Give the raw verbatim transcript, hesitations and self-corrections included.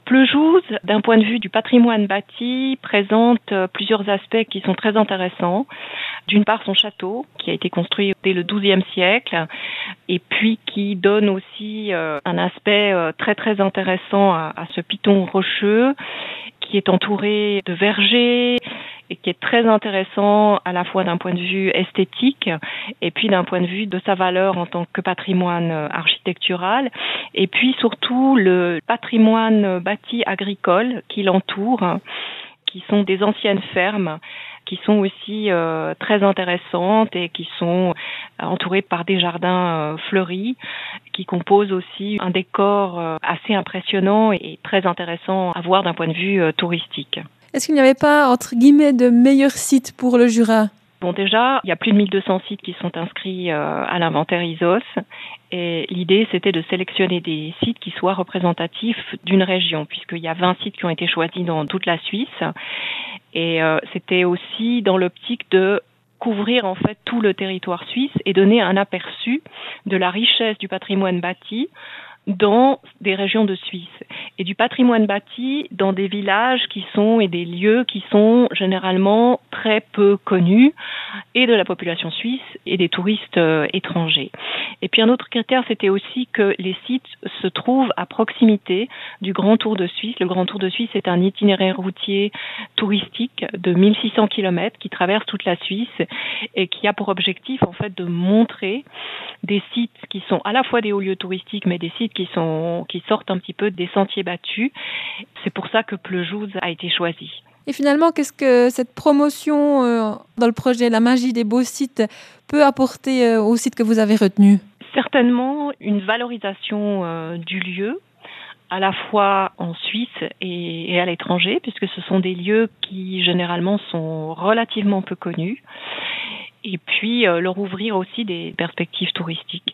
Pleujouz, d'un point de vue du patrimoine bâti, présente plusieurs aspects qui sont très intéressants. D'une part, son château, qui a été construit dès le douzième siècle, et puis qui donne aussi un aspect très très intéressant à, à ce piton rocheux, qui est entouré de vergers, et qui est très intéressant à la fois d'un point de vue esthétique et puis d'un point de vue de sa valeur en tant que patrimoine architectural, et puis surtout le patrimoine bâti agricole qui l'entoure, qui sont des anciennes fermes qui sont aussi euh, très intéressantes et qui sont entourées par des jardins euh, fleuris, qui composent aussi un décor euh, assez impressionnant et très intéressant à voir d'un point de vue euh, touristique. Est-ce qu'il n'y avait pas, entre guillemets, de meilleurs sites pour le Jura ? Bon, déjà, il y a plus de mille deux cents sites qui sont inscrits euh, à l'inventaire I S O S, et l'idée, c'était de sélectionner des sites qui soient représentatifs d'une région, puisqu'il y a vingt sites qui ont été choisis dans toute la Suisse, et euh, c'était aussi dans l'optique de couvrir en fait tout le territoire suisse et donner un aperçu de la richesse du patrimoine bâti dans des régions de Suisse, et du patrimoine bâti dans des villages qui sont et des lieux qui sont généralement très peu connus et de la population suisse et des touristes euh, étrangers. Et puis un autre critère, c'était aussi que les sites se trouvent à proximité du Grand Tour de Suisse. Le Grand Tour de Suisse est un itinéraire routier touristique de mille six cents kilomètres qui traverse toute la Suisse et qui a pour objectif en fait de montrer des sites qui sont à la fois des hauts lieux touristiques, mais des sites qui sont qui sortent un petit peu des sentiers battus. C'est pour ça que Pleujouz a été choisi. Et finalement, qu'est-ce que cette promotion euh, dans le projet La Magie des beaux sites peut apporter euh, aux sites que vous avez retenus ? Certainement une valorisation euh, du lieu, à la fois en Suisse et, et à l'étranger, puisque ce sont des lieux qui généralement sont relativement peu connus, et puis euh, leur ouvrir aussi des perspectives touristiques.